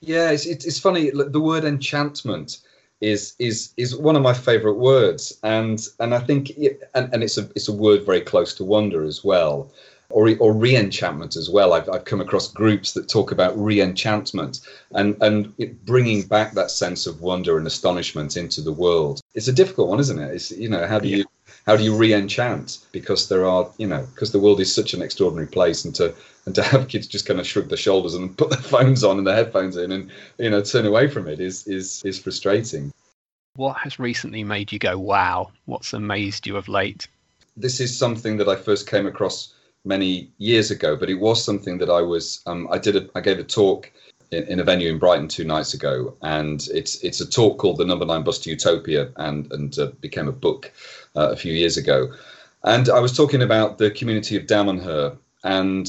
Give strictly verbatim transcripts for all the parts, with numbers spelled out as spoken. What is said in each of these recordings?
Yeah, it's, it's it's funny. The word enchantment is is is one of my favourite words, and and I think it, and, and it's a it's a word very close to wonder as well, or or re-enchantment as well. I've I've come across groups that talk about re-enchantment and and it bringing back that sense of wonder and astonishment into the world. It's a difficult one, isn't it? It's, you know, how do you how do you re-enchant, because there are, you know, because the world is such an extraordinary place, and to and to have kids just kind of shrug their shoulders and put their phones on and their headphones in and, you know, turn away from it is is is frustrating. What has recently made you go, wow? What's amazed you of late? This is something that I first came across many years ago, but it was something that I was um, I did a, I gave a talk in, in a venue in Brighton two nights ago, and it's it's a talk called The Number Nine Bus to Utopia, and and uh, became a book uh, a few years ago, and I was talking about the community of Damanhur, and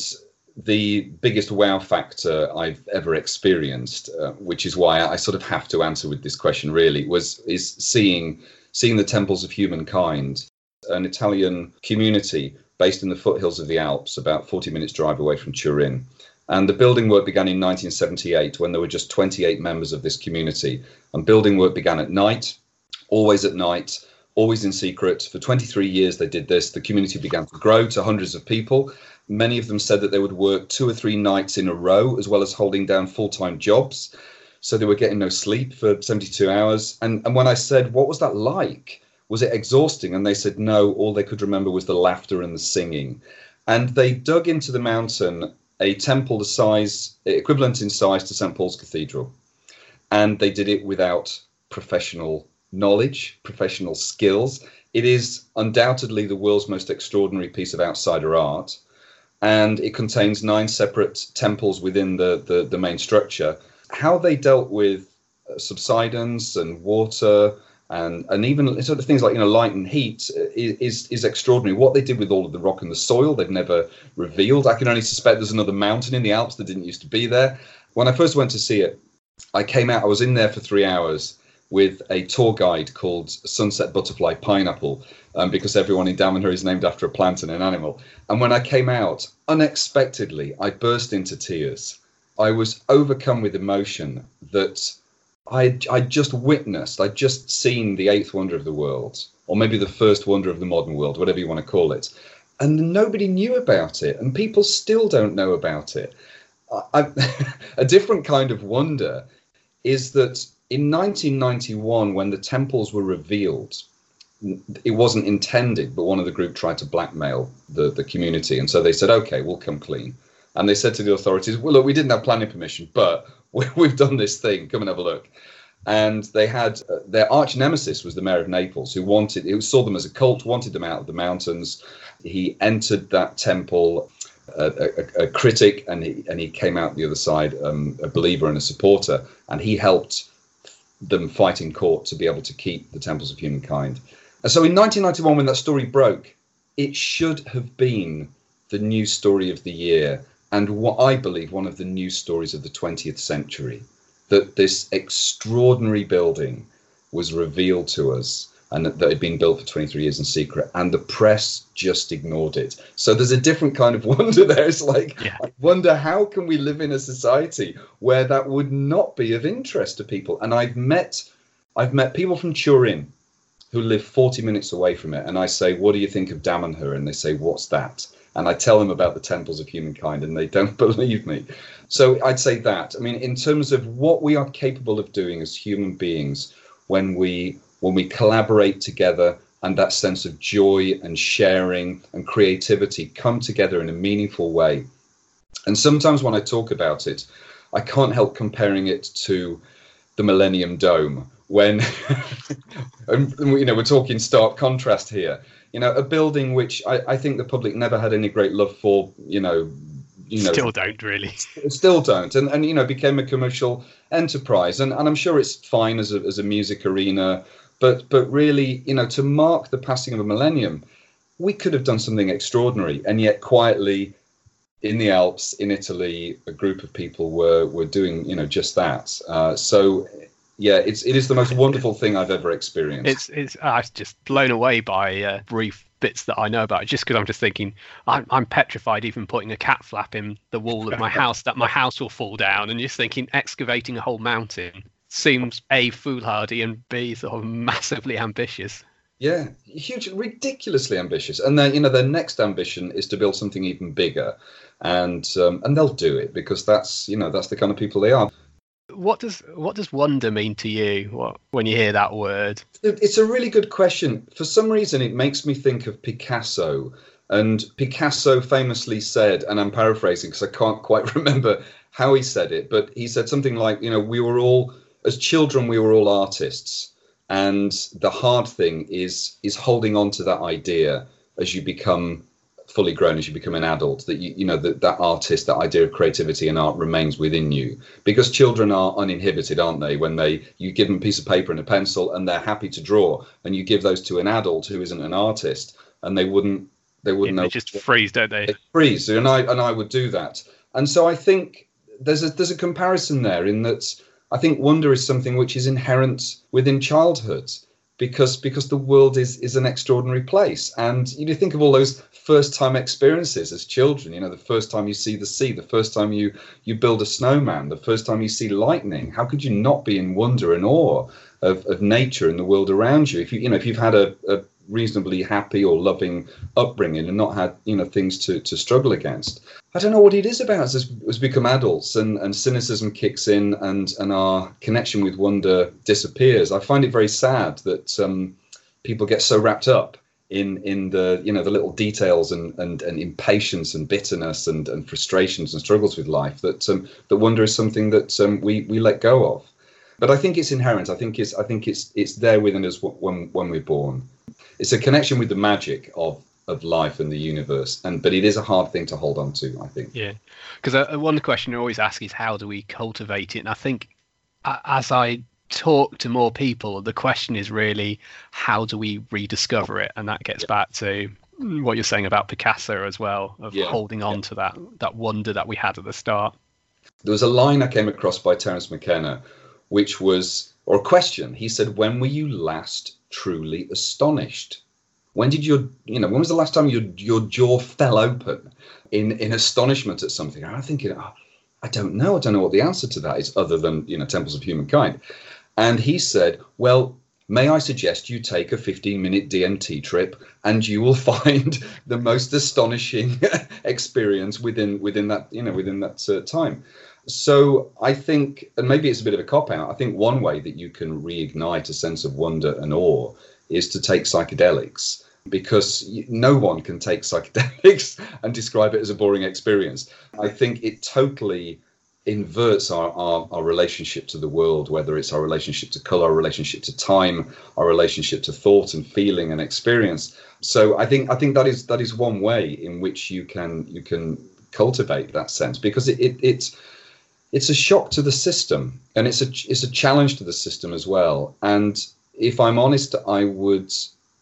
the biggest wow factor I've ever experienced, uh, which is why I sort of have to answer with this question really, was is seeing seeing the Temples of Humankind, an Italian community based in the foothills of the Alps, about forty minutes drive away from Turin. And the building work began in nineteen seventy-eight when there were just twenty-eight members of this community. And building work began at night, always at night, always in secret. For twenty-three years they did this. The community began to grow to hundreds of people. Many of them said that they would work two or three nights in a row, as well as holding down full-time jobs. So they were getting no sleep for seventy-two hours. And, and when I said, what was that like? Was it exhausting? And they said, no, all they could remember was the laughter and the singing. And they dug into the mountain a temple the size, equivalent in size to Saint Paul's Cathedral. And they did it without professional knowledge, professional skills. It is undoubtedly the world's most extraordinary piece of outsider art. And it contains nine separate temples within the, the, the main structure. How they dealt with subsidence and water and and even sort of things like, you know, light and heat is is extraordinary. What they did with all of the rock and the soil, they've never revealed. I can only suspect there's another mountain in the Alps that didn't used to be there. When I first went to see it, I came out, I was in there for three hours with a tour guide called Sunset Butterfly Pineapple, um, because everyone in Damanhur is named after a plant and an animal. And when I came out, unexpectedly, I burst into tears. I was overcome with emotion that I I just witnessed, I'd just seen the eighth wonder of the world, or maybe the first wonder of the modern world, whatever you want to call it. And nobody knew about it, and people still don't know about it. I, a different kind of wonder is that in nineteen ninety-one, when the temples were revealed, it wasn't intended, but one of the group tried to blackmail the, the community. And so they said, okay, we'll come clean. And they said to the authorities, well, look, we didn't have planning permission, but we, we've done this thing. Come and have a look. And they had uh, their arch nemesis was the mayor of Naples, who wanted, who saw them as a cult, wanted them out of the mountains. He entered that temple a, a, a critic, and he, and he came out the other side um, a believer and a supporter. And he helped them fight in court to be able to keep the Temples of Humankind. And so in nineteen ninety-one, when that story broke, it should have been the news story of the year, and what I believe one of the news stories of the twentieth century, that this extraordinary building was revealed to us, and that, that had been built for twenty-three years in secret, and the press just ignored it. So there's a different kind of wonder there. It's like, yeah. I wonder, how can we live in a society where that would not be of interest to people? And I've met, I've met people from Turin who live forty minutes away from it, and I say, what do you think of Damanhur? And they say, what's that? And I tell them about the Temples of Humankind, and they don't believe me. So I'd say that. I mean, in terms of what we are capable of doing as human beings when we when we collaborate together, and that sense of joy and sharing and creativity come together in a meaningful way. And sometimes when I talk about it, I can't help comparing it to the Millennium Dome, when you know, we're talking stark contrast here. You know, a building which I, I think the public never had any great love for, you know, you know, still don't really, still don't, and and you know, became a commercial enterprise, and and I'm sure it's fine as a as a music arena, but but really, you know, to mark the passing of a millennium, we could have done something extraordinary, and yet quietly, in the Alps, in Italy, a group of people were were doing, you know, just that. Uh, so. Yeah, it's it is the most wonderful thing I've ever experienced. It's it's I was just blown away by uh, brief bits that I know about it, just because I'm just thinking I'm, I'm petrified even putting a cat flap in the wall of my house that my house will fall down, and just thinking excavating a whole mountain seems A, foolhardy, and B, sort of massively ambitious. Yeah, huge, ridiculously ambitious. And then, you know, their next ambition is to build something even bigger, and um, and they'll do it because that's, you know, that's the kind of people they are. What does what does wonder mean to you what, when you hear that word? It's a really good question. For some reason, it makes me think of Picasso. And Picasso famously said, and I'm paraphrasing because I can't quite remember how he said it, but he said something like, you know, we were all, as children, we were all artists. And the hard thing is is holding on to that idea as you become fully grown, as you become an adult, that you you know that that artist, that idea of creativity and art remains within you, because children are uninhibited, aren't they? When they you give them a piece of paper and a pencil and they're happy to draw, and you give those to an adult who isn't an artist, and they wouldn't they wouldn't yeah, know. They just freeze, don't they? They freeze, and I and I would do that. And so I think there's a there's a comparison there in that. I think wonder is something which is inherent within childhood, because because the world is is an extraordinary place. And you think of all those first time experiences as children, you know, the first time you see the sea, the first time you you build a snowman, the first time you see lightning. How could you not be in wonder and awe of, of nature and the world around you? If you you know if you've had a, a reasonably happy or loving upbringing and not had, you know, things to, to struggle against. I don't know what it is about us as, as we become adults and, and cynicism kicks in and, and our connection with wonder disappears. I find it very sad that um, people get so wrapped up in in the, you know, the little details and, and, and impatience and bitterness and, and frustrations and struggles with life that um, that wonder is something that um, we, we let go of. But I think it's inherent. I think it's I think it's it's there within us when when we're born. It's a connection with the magic of, of life and the universe, and but it is a hard thing to hold on to, I think. Yeah, because uh, one question I always ask is how do we cultivate it? And I think uh, as I talk to more people, the question is really how do we rediscover it? And that gets yeah. back to what you're saying about Picasso as well, of yeah. holding on yeah. to that that wonder that we had at the start. There was a line I came across by Terence McKenna, which was, or a question. He said, "When were you last truly astonished? When did your, you know, when was the last time your your jaw fell open in in astonishment at something?" And I'm thinking, oh, I don't know. I don't know what the answer to that is, other than, you know, Temples of Humankind. And he said, well, may I suggest you take a fifteen minute D M T trip, and you will find the most astonishing experience within within that, you know, within that uh, time. So I think, and maybe it's a bit of a cop-out, I think one way that you can reignite a sense of wonder and awe is to take psychedelics, because no one can take psychedelics and describe it as a boring experience. I think it totally inverts our, our, our relationship to the world, whether it's our relationship to color, our relationship to time, our relationship to thought and feeling and experience. So I think I think that is that is one way in which you can you can cultivate that sense, because it, it it's it's a shock to the system, and it's a it's a challenge to the system as well. And if I'm honest, I would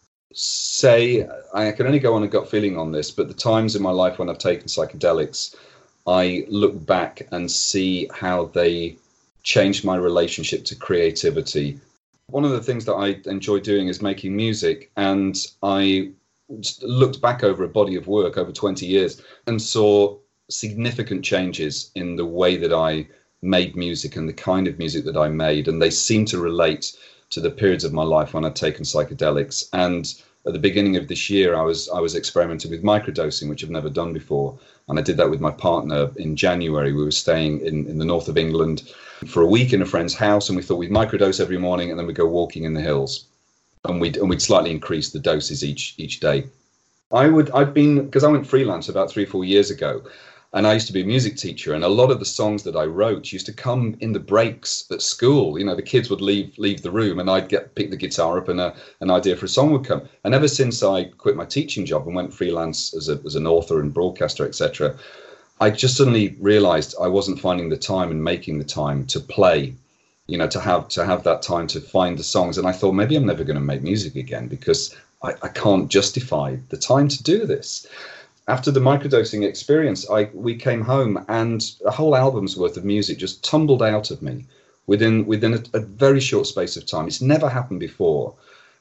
say I can only go on a gut feeling on this, but the times in my life when I've taken psychedelics, I look back and see how they changed my relationship to creativity. One of the things that I enjoy doing is making music, and I looked back over a body of work over twenty years and saw significant changes in the way that I made music and the kind of music that I made, and they seem to relate to the periods of my life when I'd taken psychedelics. And at the beginning of this year, I was I was experimenting with microdosing, which I've never done before. And I did that with my partner in January. We were staying in, in the north of England for a week in a friend's house, and we thought we'd microdose every morning and then we'd go walking in the hills. And we'd, and we'd slightly increase the doses each each day. I would, I'd been, because I went freelance about three, four years ago, and I used to be a music teacher, and a lot of the songs that I wrote used to come in the breaks at school. You know, the kids would leave leave the room, and I'd get pick the guitar up, and a, an idea for a song would come. And ever since I quit my teaching job and went freelance as a, as an author and broadcaster, et cetera, I just suddenly realised I wasn't finding the time and making the time to play. You know, to have to have that time to find the songs. And I thought maybe I'm never going to make music again because I, I can't justify the time to do this. After the microdosing experience, I we came home and a whole album's worth of music just tumbled out of me within within a, a very short space of time. It's never happened before.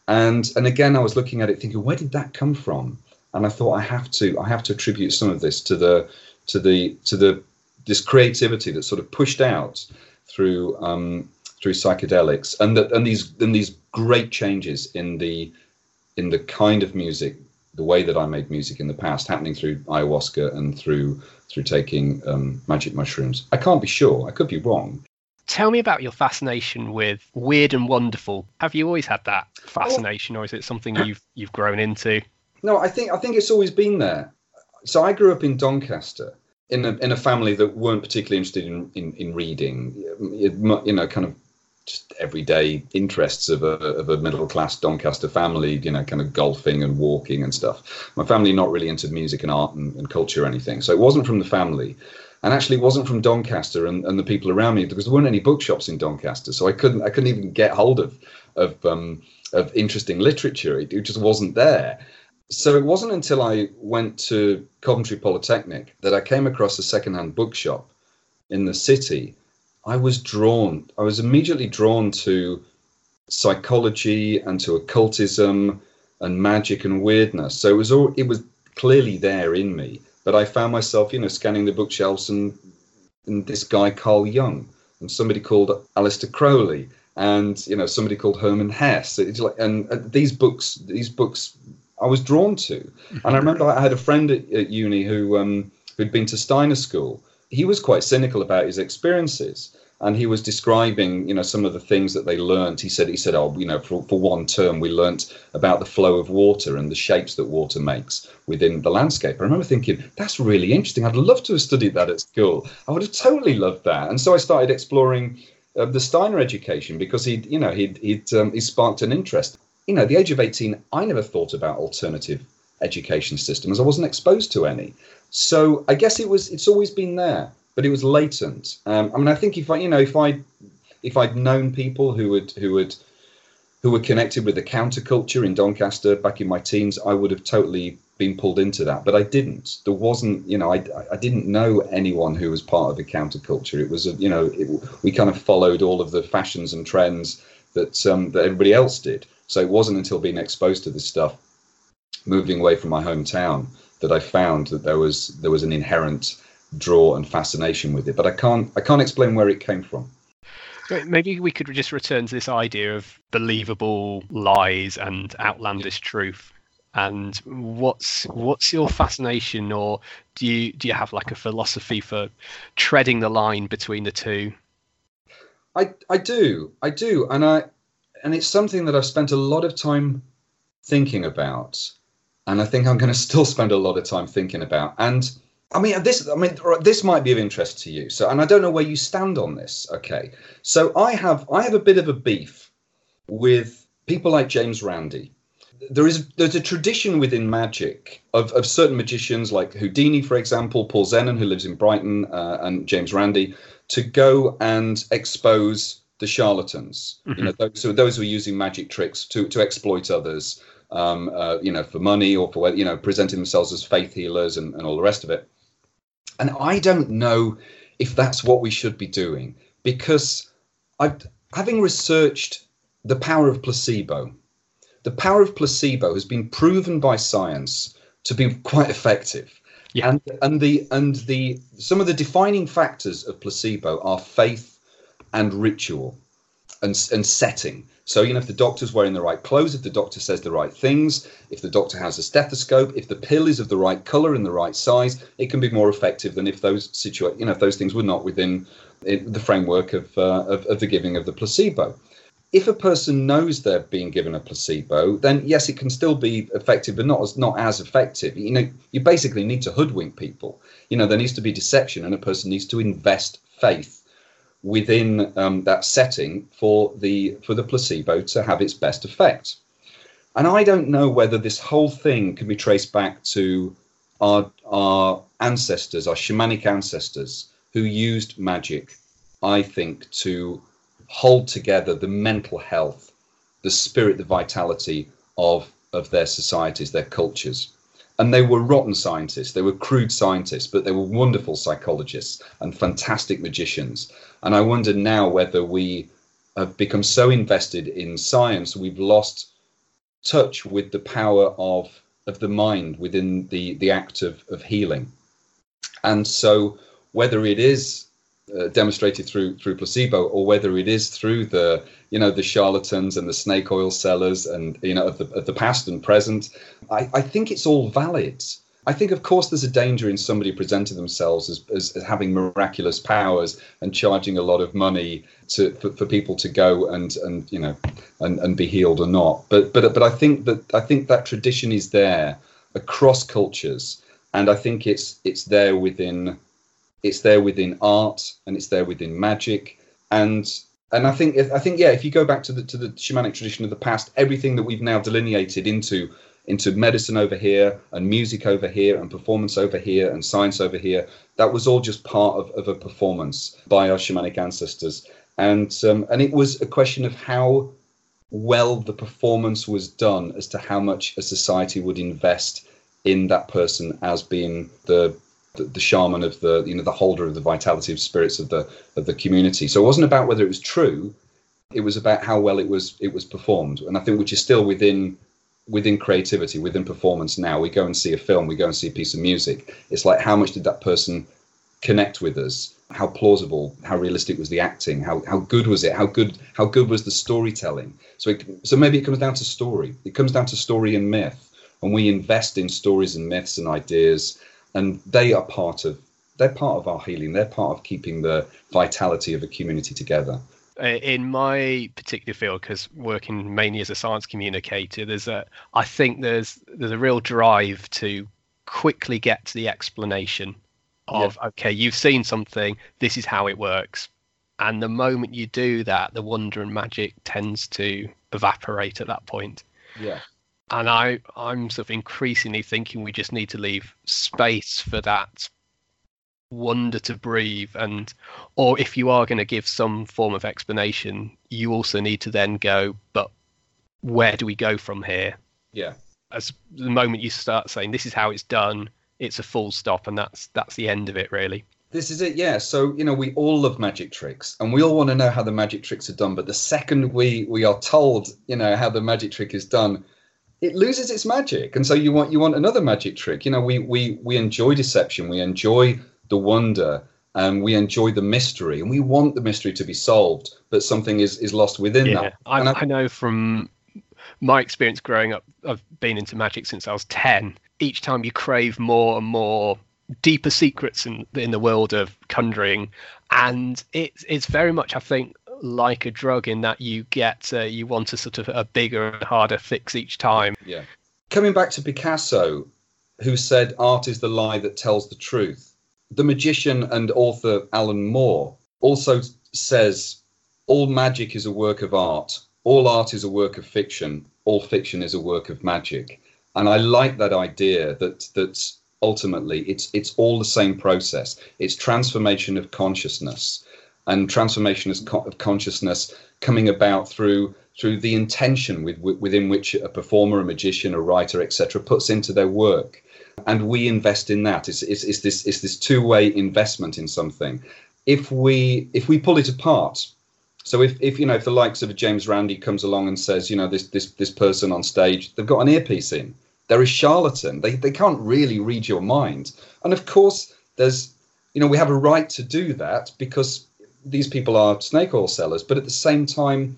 And and again, I was looking at it thinking, where did that come from? And I thought I have to I have to attribute some of this to the to the to the this creativity that sort of pushed out through um, through psychedelics, and that and these and these great changes in the in the kind of music, the way that I made music in the past, happening through ayahuasca and through through taking um, magic mushrooms. I can't be sure. I could be wrong. Tell me about your fascination with weird and wonderful. Have you always had that fascination, or is it something you've you've grown into? No, I think I think it's always been there. So I grew up in Doncaster in a in a family that weren't particularly interested in in, in reading. You know, kind of just everyday interests of a of a middle class Doncaster family. You know, kind of golfing and walking and stuff. My family not really into music and art and, and culture or anything. So it wasn't from the family. And actually, it wasn't from Doncaster and, and the people around me, because there weren't any bookshops in Doncaster, so I couldn't I couldn't even get hold of of um, of interesting literature. It, it just wasn't there. So it wasn't until I went to Coventry Polytechnic that I came across a secondhand bookshop in the city. I was drawn. I was immediately drawn to psychology and to occultism and magic and weirdness. So it was all it was clearly there in me. But I found myself, you know, scanning the bookshelves and, and this guy, Carl Jung, and somebody called Aleister Crowley, and, you know, somebody called Hermann Hesse. It's like, and uh, these books, these books I was drawn to. And I remember I had a friend at, at uni who, um, who'd been to Steiner School. He was quite cynical about his experiences. And he was describing, you know, some of the things that they learned. He said, he said, oh, you know, for, for one term, we learnt about the flow of water and the shapes that water makes within the landscape. I remember thinking, that's really interesting. I'd love to have studied that at school. I would have totally loved that. And so I started exploring uh, the Steiner education, because he'd, you know, he'd, he'd, um, he sparked an interest. You know, at the age of eighteen, I never thought about alternative education systems. I wasn't exposed to any. So I guess it was, it's always been there. But it was latent. Um, I mean, I think if I, you know, if I, if I'd known people who would, who would, who were connected with the counterculture in Doncaster back in my teens, I would have totally been pulled into that. But I didn't. There wasn't, you know, I, I didn't know anyone who was part of the counterculture. It was, a, you know, it, we kind of followed all of the fashions and trends that um, that everybody else did. So it wasn't until being exposed to this stuff, moving away from my hometown, that I found that there was there was an inherent draw and fascination with it, but I can't I can't explain where it came from. Maybe we could just return to this idea of believable lies and outlandish truth. And what's what's your fascination, or do you do you have like a philosophy for treading the line between the two? I I do I do, and I and it's something that I've spent a lot of time thinking about, and I think I'm going to still spend a lot of time thinking about. And I mean, this. I mean, this might be of interest to you. So, and I don't know where you stand on this. Okay, so I have, I have a bit of a beef with people like James Randi. There is, there's a tradition within magic of, of certain magicians like Houdini, for example, Paul Zenon, who lives in Brighton, uh, and James Randi, to go and expose the charlatans. Mm-hmm. You know, those, so those who are using magic tricks to to exploit others. Um, uh, you know, for money, or for, you know, presenting themselves as faith healers and, and all the rest of it. And I don't know if that's what we should be doing, because I've, having researched the power of placebo, the power of placebo has been proven by science to be quite effective. Yeah. And and the and the some of the defining factors of placebo are faith and ritual and and setting. So, you know, if the doctor's wearing the right clothes, if the doctor says the right things, if the doctor has a stethoscope, if the pill is of the right color and the right size, it can be more effective than if those situa- you know, if those things were not within the framework of, uh, of of the giving of the placebo. If a person knows they're being given a placebo, then yes, it can still be effective, but not as not as effective. You know, you basically need to hoodwink people. You know, there needs to be deception, and a person needs to invest faith within um, that setting for the for the placebo to have its best effect. And I don't know whether this whole thing can be traced back to our our ancestors, our shamanic ancestors, who used magic, I think, to hold together the mental health, the spirit, the vitality of of their societies, their cultures. And they were rotten scientists, they were crude scientists, but they were wonderful psychologists and fantastic magicians. And I wonder now whether we have become so invested in science, we've lost touch with the power of of the mind within the the act of of healing. And so whether it is uh, demonstrated through through placebo, or whether it is through the you know the charlatans and the snake oil sellers and you know of the of the past and present, I, I think it's all valid. I think, of course, there's a danger in somebody presenting themselves as, as, as having miraculous powers and charging a lot of money to for, for people to go and and you know and, and be healed or not. But but but I think that I think that tradition is there across cultures, and I think it's it's there within it's there within art, and it's there within magic, and and I think I think yeah, if you go back to the to the shamanic tradition of the past, everything that we've now delineated into. into medicine over here and music over here and performance over here and science over here, that was all just part of, of a performance by our shamanic ancestors. And um, and it was a question of how well the performance was done as to how much a society would invest in that person as being the the, the shaman of the, you know, the holder of the vitality of spirits of the of the community. So it wasn't about whether it was true, it was about how well it was it was performed. And I think which is still within within creativity, within performance now. We go and see a film, we go and see a piece of music. It's like, how much did that person connect with us? How plausible, how realistic was the acting? How how good was it? How good how good was the storytelling? So it, so maybe it comes down to story. It comes down to story and myth. And we invest in stories and myths and ideas, and they are part of they're part of our healing. They're part of keeping the vitality of a community together. In my particular field, because working mainly as a science communicator, there's a I think there's there's a real drive to quickly get to the explanation of yeah. Okay, you've seen something, this is how it works, and the moment you do that, the wonder and magic tends to evaporate at that point. Yeah. And I I'm sort of increasingly thinking we just need to leave space for that wonder to breathe, and or if you are going to give some form of explanation, you also need to then go, but where do we go from here? Yeah. As the moment you start saying this is how it's done, it's a full stop, and that's that's the end of it, really. This is it, yeah. So, you know, we all love magic tricks, and we all want to know how the magic tricks are done, but the second we we are told, you know, how the magic trick is done, it loses its magic. And so you want you want another magic trick. You know, we we we enjoy deception, we enjoy the wonder, and we enjoy the mystery, and we want the mystery to be solved, but something is is lost within yeah, that. I, I, I know from my experience growing up, I've been into magic since I was ten. Each time you crave more and more deeper secrets in in the world of conjuring, and it's it's very much, I think, like a drug in that you get uh, you want a sort of a bigger and harder fix each time. Yeah. Coming back to Picasso, who said art is the lie that tells the truth. The magician and author Alan Moore also says all magic is a work of art, all art is a work of fiction, all fiction is a work of magic. And I like that idea that that ultimately it's it's all the same process. It's transformation of consciousness, and transformation of consciousness coming about through through the intention with, within which a performer, a magician, a writer, et cetera puts into their work. And we invest in that. It's, it's, it's this it's this two-way investment in something. If we if we pull it apart, so if, if you know if the likes of a James Randi comes along and says, you know, this this this person on stage, they've got an earpiece in, they're a charlatan. They they can't really read your mind. And of course, there's you know we have a right to do that because these people are snake oil sellers. But at the same time,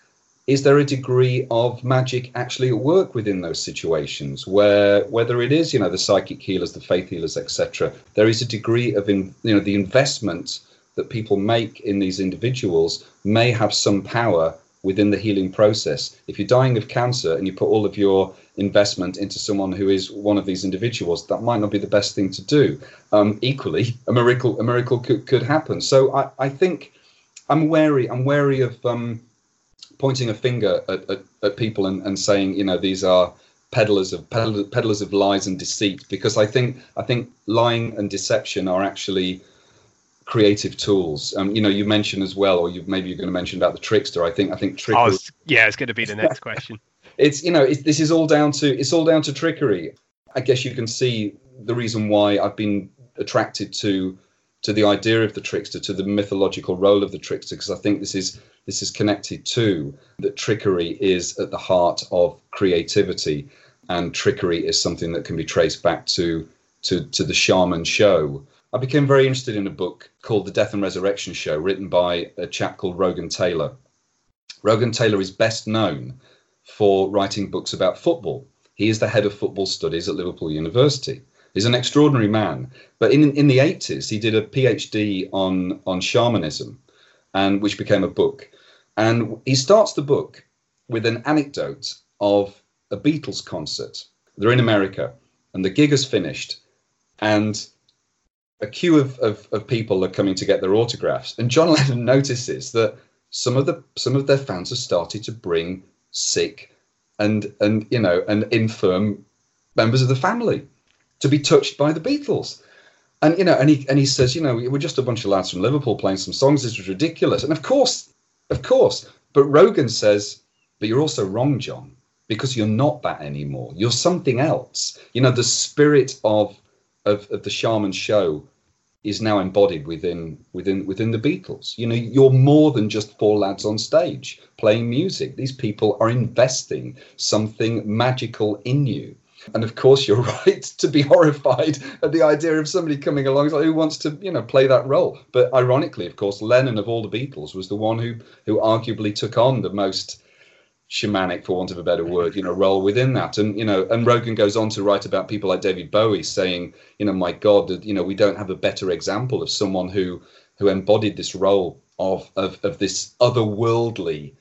is there a degree of magic actually at work within those situations where, whether it is, you know, the psychic healers, the faith healers, et cetera, there is a degree of, in, you know, the investment that people make in these individuals may have some power within the healing process. If you're dying of cancer and you put all of your investment into someone who is one of these individuals, that might not be the best thing to do. Um, equally, a miracle, a miracle could, could happen. So I, I think I'm wary. I'm wary of. Um, pointing a finger at, at, at people and, and saying, you know, these are peddlers of peddlers, peddlers of lies and deceit, because I think I think lying and deception are actually creative tools. Um, you know, you mentioned as well, or you maybe you're going to mention about the trickster. I think I think trickery. Oh, yeah, it's going to be the next question. It's you know, it's, this is all down to it's all down to trickery. I guess you can see the reason why I've been attracted to to the idea of the trickster, to the mythological role of the trickster, because I think this is this is connected to that trickery is at the heart of creativity, and trickery is something that can be traced back to to to the shaman show. I became very interested in a book called The Death and Resurrection Show, written by a chap called Rogan Taylor. Rogan Taylor is best known for writing books about football. He is the head of football studies at Liverpool University. He's an extraordinary man. But in in the eighties, he did a PhD on, on shamanism, and which became a book. And he starts the book with an anecdote of a Beatles concert. They're in America, and the gig has finished, and a queue of, of, of people are coming to get their autographs. And John Lennon notices that some of the some of their fans have started to bring sick and and you know and infirm members of the family to be touched by the Beatles. And you know, and he and he says, you know, we're just a bunch of lads from Liverpool playing some songs. This was ridiculous. And of course, of course. But Rogan says, but you're also wrong, John, because you're not that anymore. You're something else. You know, the spirit of of, of the shaman show is now embodied within within within the Beatles. You know, you're more than just four lads on stage playing music. These people are investing something magical in you. And of course, you're right to be horrified at the idea of somebody coming along who wants to, you know, play that role. But ironically, of course, Lennon of all the Beatles was the one who who arguably took on the most shamanic, for want of a better word, you know, role within that. And, you know, and Rogan goes on to write about people like David Bowie, saying, you know, my God, that, you know, we don't have a better example of someone who who embodied this role of of, of this otherworldly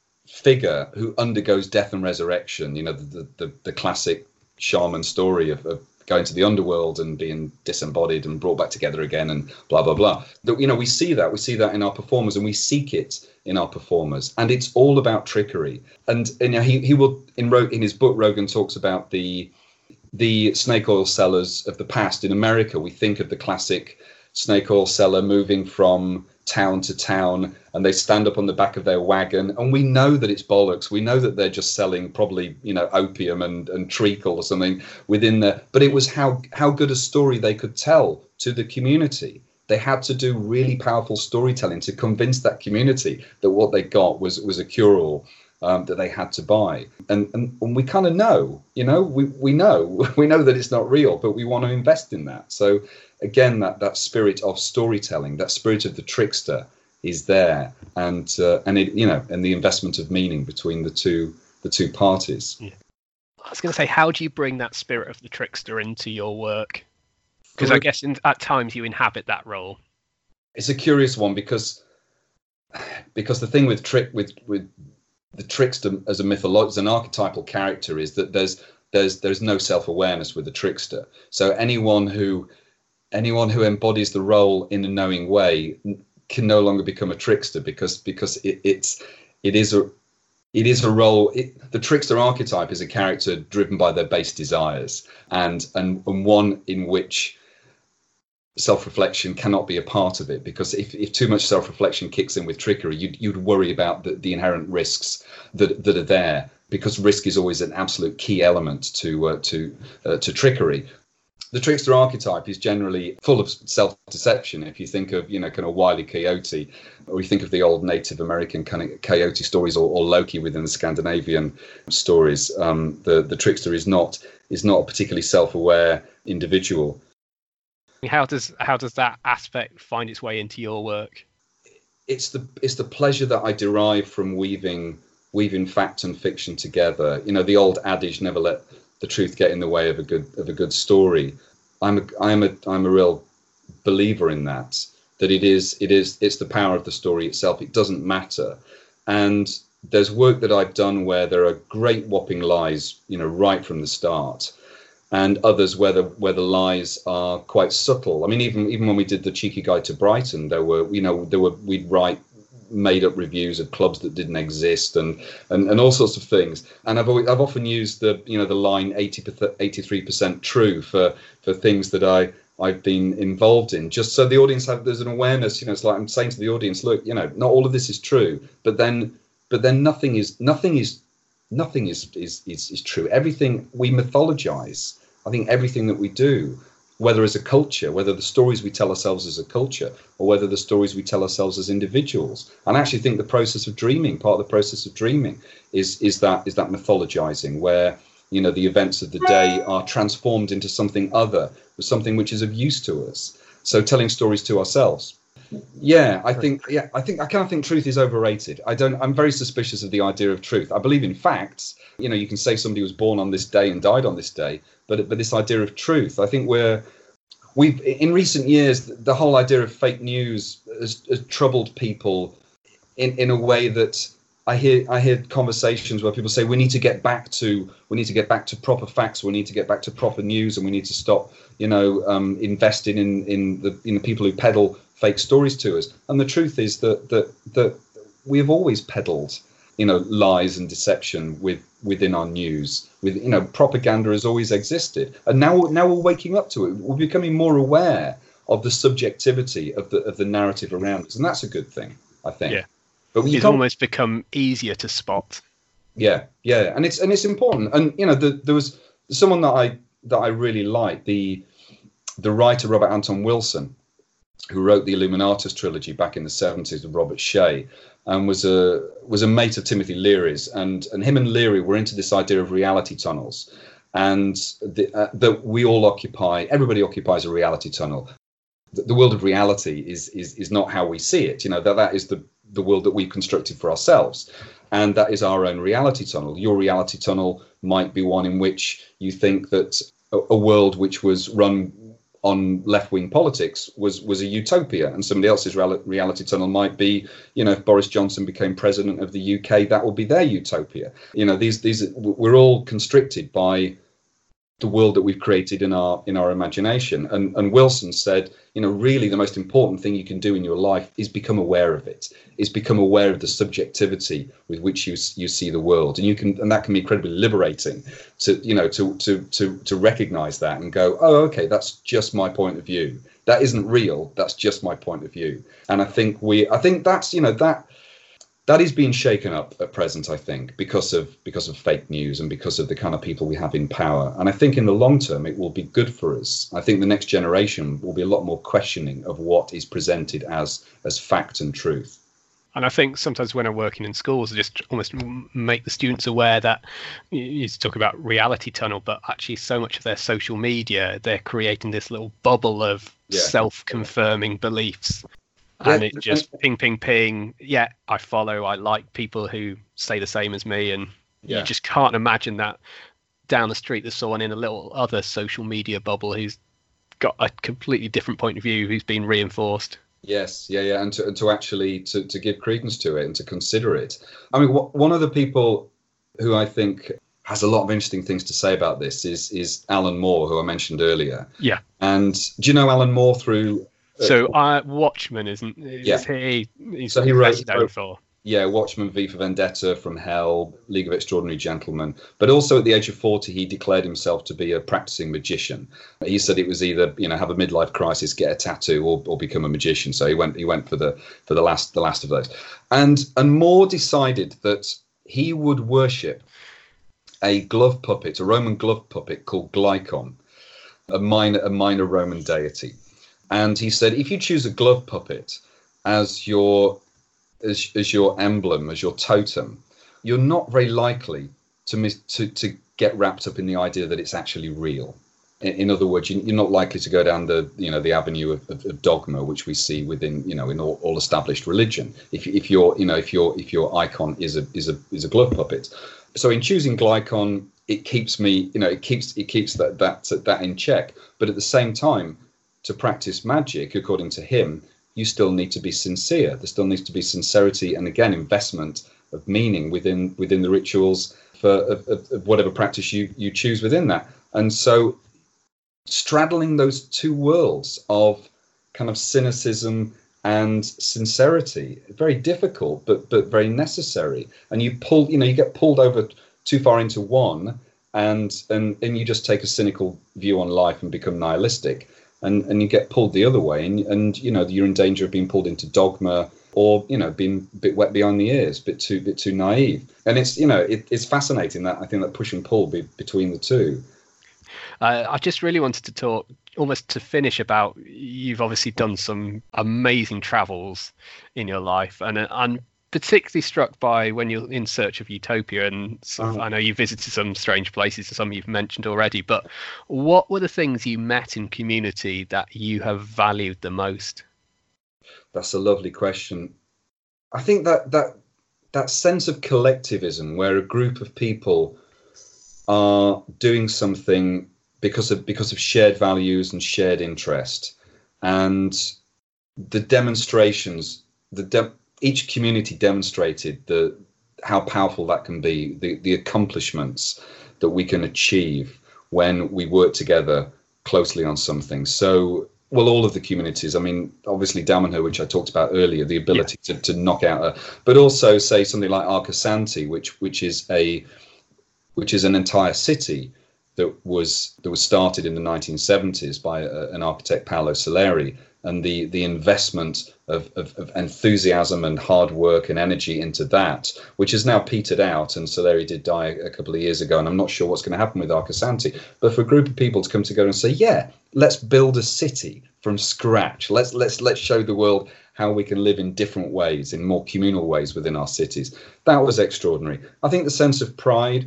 figure who undergoes death and resurrection. You know, the the, the classic shaman story of, of going to the underworld and being disembodied and brought back together again and blah, blah, blah. That, you know, we see that. We see that in our performers, and we seek it in our performers. And it's all about trickery. And, and you know, he, he will, in, in his book, Rogan talks about the the snake oil sellers of the past. In America, we think of the classic snake oil seller moving from town to town, and they stand up on the back of their wagon, and we know that it's bollocks. We know that they're just selling probably, you know, opium and, and treacle or something within there. But it was how how good a story they could tell to the community. They had to do really powerful storytelling to convince that community that what they got was was a cure-all um, that they had to buy. And and, and we kind of know, you know, we, we know we know that it's not real, but we want to invest in that. So again, that, that spirit of storytelling, that spirit of the trickster is there, and uh, and it, you know, and the investment of meaning between the two the two parties. Yeah. I was going to say, how do you bring that spirit of the trickster into your work? Because I guess in, at times you inhabit that role. It's a curious one because because the thing with trick with with the trickster as a mythological, as an archetypal character, is that there's there's there's no self-awareness with the trickster. So anyone who anyone who embodies the role in a knowing way can no longer become a trickster, because because it, it's it is a it is a role. It, the trickster archetype is a character driven by their base desires, and and, and one in which self-reflection cannot be a part of it, because if, if too much self-reflection kicks in with trickery, you'd, you'd worry about the, the inherent risks that that are there, because risk is always an absolute key element to uh, to uh, to trickery. The trickster archetype is generally full of self-deception. If you think of, you know, kind of Wile E. Coyote, or you think of the old Native American kind of coyote stories, or, or Loki within the Scandinavian stories, um, the the trickster is not is not a particularly self-aware individual. How does how does that aspect find its way into your work? It's the it's the pleasure that I derive from weaving weaving fact and fiction together. You know, the old adage, never let the truth get in the way of a good of a good story. I'm a I'm a I'm a real believer in that. That it is it is it's the power of the story itself. It doesn't matter. And there's work that I've done where there are great whopping lies, you know, right from the start, and others where the where the lies are quite subtle. I mean, even even when we did the Cheeky Guide to Brighton, there were you know there were we'd write made up reviews of clubs that didn't exist, and, and, and all sorts of things. And I've always, I've often used the you know the line eighty-three percent true for for things that I I've been involved in, just so the audience have there's an awareness. You know, it's like I'm saying to the audience, look, you know, not all of this is true, but then but then nothing is nothing is nothing is is is, is true. Everything we mythologize. I think everything that we do whether as a culture, whether the stories we tell ourselves as a culture, or whether the stories we tell ourselves as individuals. And I actually think the process of dreaming, part of the process of dreaming, is is that is that mythologizing, where you know the events of the day are transformed into something other, something which is of use to us. So telling stories to ourselves. Yeah, I think yeah, I think I kind of think truth is overrated. I don't I'm very suspicious of the idea of truth. I believe in facts. You know, you can say somebody was born on this day and died on this day, but but this idea of truth, I think we're we've in recent years the whole idea of fake news has, has troubled people in in a way that I hear I hear conversations where people say we need to get back to we need to get back to proper facts, we need to get back to proper news, and we need to stop, you know, um, investing in in the in the people who peddle fake stories to us. And the truth is that that that we have always peddled, you know, lies and deception with within our news. With you know, propaganda has always existed, and now now we're waking up to it. We're becoming more aware of the subjectivity of the of the narrative around us, and that's a good thing, I think. Yeah. But it's almost become easier to spot. Yeah, yeah, and it's and it's important. And you know, the, there was someone that I that I really liked, the the writer Robert Anton Wilson, who wrote the Illuminatus trilogy back in the seventies with Robert Shea, and was a was a mate of Timothy Leary's, and and him and Leary were into this idea of reality tunnels, and the, uh, that we all occupy, everybody occupies a reality tunnel. The, the world of reality is is is not how we see it. You know, that that is the the world that we've constructed for ourselves, and that is our own reality tunnel. Your reality tunnel might be one in which you think that a, a world which was run on left-wing politics was was a utopia, and somebody else's real, reality tunnel might be, you know, if Boris Johnson became president of the U K, that will be their utopia. You know, these these we're all constricted by the world that we've created in our in our imagination. And and Wilson said, you know, really the most important thing you can do in your life is become aware of it, is become aware of the subjectivity with which you you see the world, and you can and that can be incredibly liberating to you know to to to to recognize that and go, oh, okay, that's just my point of view. That isn't real. That's just my point of view. And I think we I think that's you know that. That is being shaken up at present, I think, because of because of fake news and because of the kind of people we have in power. And I think in the long term, it will be good for us. I think the next generation will be a lot more questioning of what is presented as as fact and truth. And I think sometimes when I'm working in schools, I just almost make the students aware that you talk about reality tunnel, but actually so much of their social media, they're creating this little bubble of yeah. self-confirming beliefs. And it just ping, ping, ping. Yeah, I follow, I like people who say the same as me. And yeah. you just can't imagine that down the street there's someone in a little other social media bubble who's got a completely different point of view, who's been reinforced. Yes, yeah, yeah. And to, and to actually to, to give credence to it and to consider it. I mean, wh- one of the people who I think has a lot of interesting things to say about this is is Alan Moore, who I mentioned earlier. Yeah. And do you know Alan Moore through... So uh, Watchmen, isn't is yeah. he? He's so he wrote, known for. Yeah, Watchmen, V for Vendetta, From Hell, League of Extraordinary Gentlemen. But also at the age of forty, he declared himself to be a practicing magician. He said it was either, you know, have a midlife crisis, get a tattoo, or, or become a magician. So he went he went for the for the last the last of those. And and Moore decided that he would worship a glove puppet, a Roman glove puppet called Glykon, a minor a minor Roman deity. And he said, if you choose a glove puppet as your as, as your emblem, as your totem, you're not very likely to, miss, to to get wrapped up in the idea that it's actually real. In, in other words, you, you're not likely to go down the you know the avenue of, of, of dogma, which we see within you know in all, all established religion. If if your you know if your if your icon is a is a is a glove puppet, so in choosing Glykon, it keeps me you know it keeps it keeps that that that in check. But at the same time, to practice magic, according to him, you still need to be sincere. There still needs to be sincerity and, again, investment of meaning within within the rituals for of, of, of whatever practice you, you choose within that. And so straddling those two worlds of kind of cynicism and sincerity, very difficult, but but very necessary. And you pull, you know, you get pulled over too far into one, and and, and you just take a cynical view on life and become nihilistic. And, and you get pulled the other way, and, and you know you're in danger of being pulled into dogma, or you know being a bit wet behind the ears, bit too bit too naive. And it's you know it, it's fascinating that I think that push and pull be, between the two. Uh, I just really wanted to talk, almost to finish, about, you've obviously done some amazing travels in your life, and uh, I'm particularly struck by when you're in search of utopia, and sort of, Uh-huh. I know you visited some strange places, some you've mentioned already, but what were the things you met in community that you have valued the most? That's a lovely question. I think that that that sense of collectivism, where a group of people are doing something because of because of shared values and shared interest, and the demonstrations, the de- each community demonstrated the how powerful that can be, the the accomplishments that we can achieve when we work together closely on something. So, well, all of the communities, I mean, obviously Damanhur, which I talked about earlier, the ability yeah. to, to knock out a, but also say something like Arcosanti, which which is a which is an entire city that was that was started in the nineteen seventies by a, an architect, Paolo Soleri, and the the investment of, of, of enthusiasm and hard work and energy into that, which has now petered out. And Soleri did die a couple of years ago, and I'm not sure what's going to happen with Arcosanti. But for a group of people to come together and say, yeah, let's build a city from scratch. Let's let's let's show the world how we can live in different ways, in more communal ways within our cities. That was extraordinary. I think the sense of pride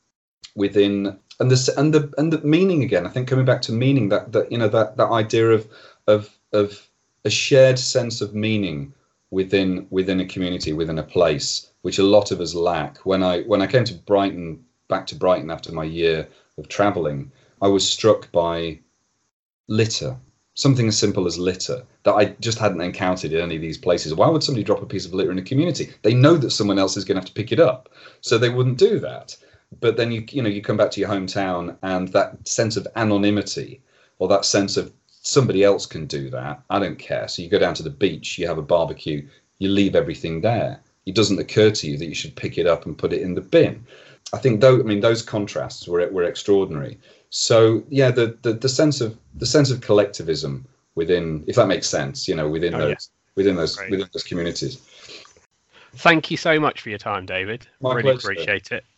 within, and the and the and the meaning again. I think coming back to meaning, that that you know that that idea of of of a shared sense of meaning within within a community, within a place, which a lot of us lack. When I when I came to Brighton, back to Brighton after my year of travelling, I was struck by litter. Something as simple as litter that I just hadn't encountered in any of these places. Why would somebody drop a piece of litter in a community? They know that someone else is going to have to pick it up, so they wouldn't do that. But then you you know you come back to your hometown, and that sense of anonymity, or that sense of somebody else can do that, I don't care. So you go down to the beach, you have a barbecue, you leave everything there. It doesn't occur to you that you should pick it up and put it in the bin. I think though I mean those contrasts were were extraordinary. So yeah, the, the the sense of the sense of collectivism within, if that makes sense, you know, within oh, those yeah. within those Great. within those communities. Thank you so much for your time, David. My really pleasure. Appreciate it.